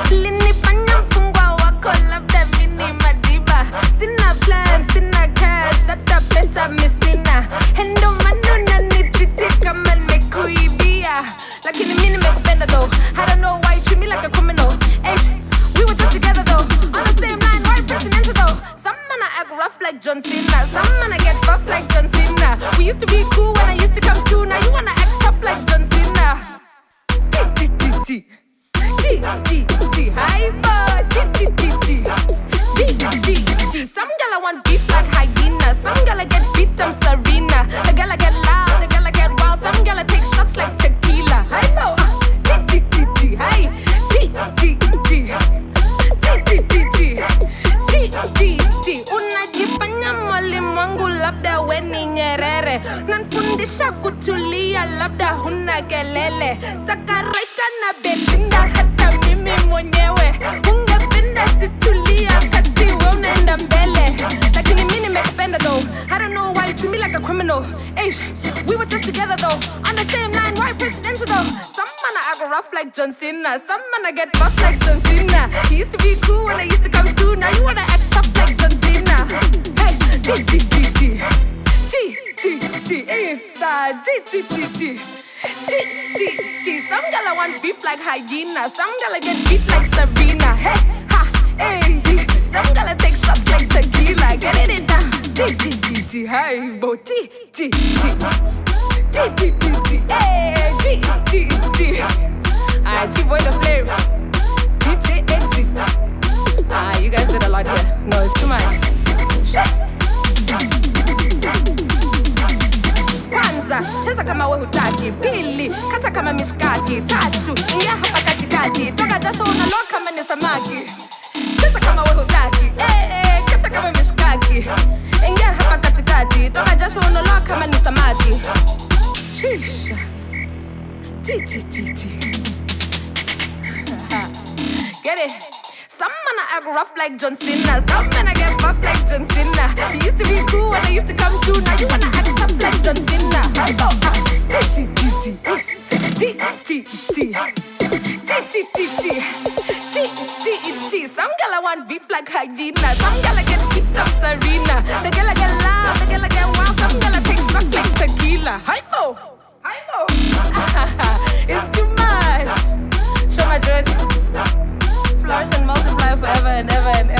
Linifanya mfungwa wako labda mini madiba. Sina plan, sina cash, hata pesa misina. Hendo manuna nititi kama nikuibia. Lakini mimi nimekupenda though. I don't know why you treat me like a criminal. We were just together though. On the same line, why presidential though? Some man I act rough like John Cena. Some man I get buff like John Cena. We used to be cool when I used to come through. Now you wanna act tough like John Cena. G hyper G. Some gala want beef like hyena. Some gala get beat, I'm Serena. The gala get loud, the gala get wild. Some gala take shots like tequila. Hyper G. Unajifanya mwalimu wangu labda we ni Nyerere. Nanfundisha kutulia labda huna kelele. Takarika na Belinda hata mimi mwenyewe. Ungependa situlia kati we unaenda mbele. Lakini mimi nimekupenda though. I don't know why you treat me like a criminal. We were just together though. On the same line, why presidential though? Some man I act rough like John Cena. Some man I get buff like John Cena. He used to be cool when I used to come through. Now you wanna act tough like John Cena. Hey, G. Inside G. Some gala want beef like hyena. Some gala get beat like Serena. Hey, hey. Some gala take shots like tequila. Get it down. G. Hey, bo G. Hey, G. Alright, T-Boy the Flame. DJ Exit. You guys did a lot here. No, it's too much. Kwanza, cheza kama we hutaki. Pili, kata kama mishkaki. Tatu, ingia hapa katikati. Toka jasho unaloa kama ni samaki. Cheza kama we hutaki. Kata kama mishkaki. Ingia hapa katikati. Toka jasho unaloa kama ni samaki. Shisha. G. Get it? Some man I act rough like John Cena. Some man I get buff like John Cena. He used to be cool when I used to come through. Now you wanna act tough like John Cena. G. Some gala want beef like hyena. Some gala get beat up Serena. The gala get loud, the gala get wild. Some gala take shots like tequila. Hypo. It's too much. Show my judge. Flourish and multiply forever and ever and ever.